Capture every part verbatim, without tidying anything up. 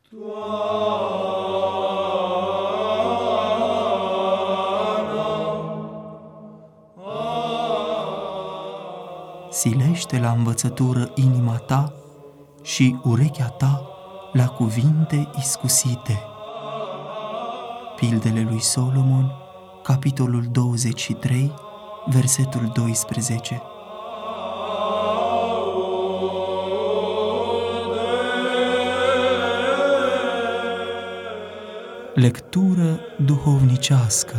Silește la învățătură inima ta și urechea ta la cuvinte iscusite. Pildele lui Solomon, capitolul douăzeci și trei, versetul doisprezece. Lectură duhovnicească.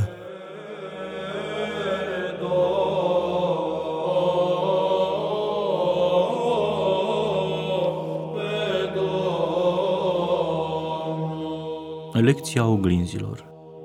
Lecția oglinzilor.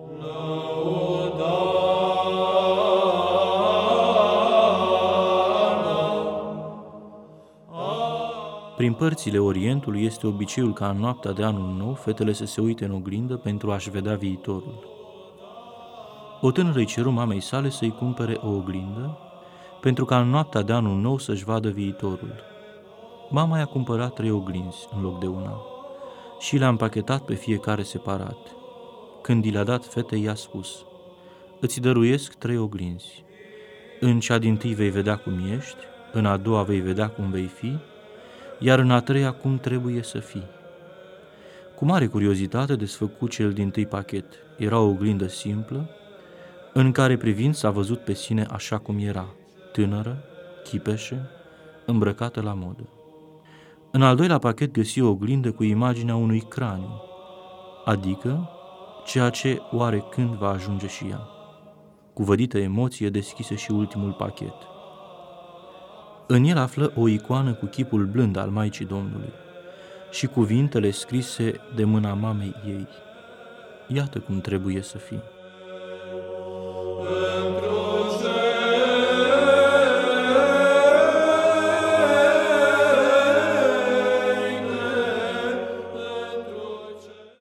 Prin părțile Orientului este obiceiul ca în noaptea de anul nou fetele să se uite în oglindă pentru a-și vedea viitorul. O tânără îi ceru mamei sale să-i cumpere o oglindă pentru ca în noaptea de anul nou să-și vadă viitorul. Mama i-a cumpărat trei oglinzi în loc de una și le-a împachetat pe fiecare separat. Când i le-a dat fetei, i-a spus: "Îți dăruiesc trei oglinzi. În cea dintâi vei vedea cum ești, în a doua vei vedea cum vei fi, iar în a treia cum trebuie să fii." Cu mare curiozitate desfăcu cel dintâi pachet. Era o oglindă simplă, în care privind s-a văzut pe sine așa cum era, tânără, chipeșă, îmbrăcată la modă. În al doilea pachet găsi o oglindă cu imaginea unui craniu, adică ceea ce oarecând va ajunge și ea. Cu vădită emoție deschise și ultimul pachet. În el află o icoană cu chipul blând al Maicii Domnului și cuvintele scrise de mâna mamei ei: "Iată cum trebuie să fii."